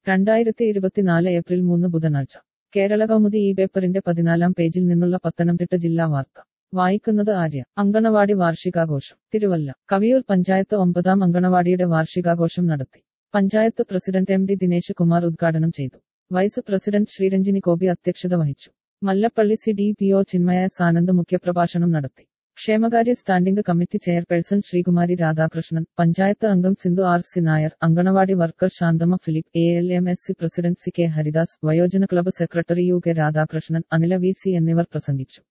2024 April 3 ബുധനാഴ്ച കേരള കൗമുദി ഈ പേപ്പറിന്റെ 14-ാം പേജിൽ നിന്നുള്ള പത്തനംതിട്ട ജില്ലാ വാർത്ത വായിക്കുന്നത് ആര്യ. അങ്കണവാടി വാർഷികാഘോഷം തിരുവല്ല. കവിയൂർ പഞ്ചായത്ത് 9-ാം അങ്കണവാടിയുടെ വാർഷികാഘോഷം നടത്തി. Panchayat president M D Dinesh Kumar ഉദ്ഘാടനം ചെയ്തു. വൈസ് പ്രസിഡന്റ് ശ്രീരഞ്ജിനി ഗോപി അധ്യക്ഷത വഹിച്ചു. Mallappally C D P O Chinmaya Sanand മുഖ്യപ്രഭാഷണം നടത്തി. ക്ഷേമകാര്യ standing committee chairperson Sreekumari Radhakrishnan, panchayat അംഗം Sindhu R C Nair, anganwadi worker Shanthamma Philip, ALMSC president C K Haridas, വയോജന club secretary U K Radhakrishnan, Anila V C എന്നിവർ പ്രസംഗിച്ചു.